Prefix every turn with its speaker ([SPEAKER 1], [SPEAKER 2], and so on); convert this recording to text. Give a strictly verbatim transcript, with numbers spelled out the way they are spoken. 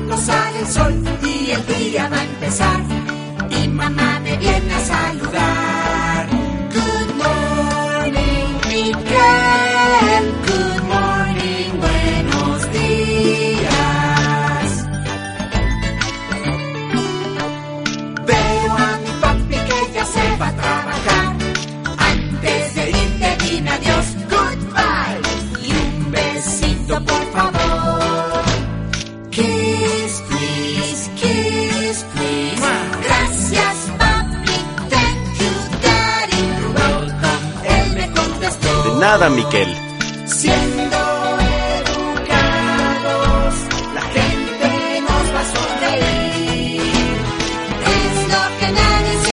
[SPEAKER 1] cuando sale el sol y el día va a empezar. Y mamá me viene a saludar. Good morning, Miguel. Good morning, buenos días. Veo a mi papi que ya se va a trabajar. Antes de irte dime adiós, goodbye. Y un besito por favor. Kiss, please, kiss, please. Gracias, papi, thank you, daddy, you're welcome. Él me contestó.
[SPEAKER 2] De nada, Miquel.
[SPEAKER 1] Siempre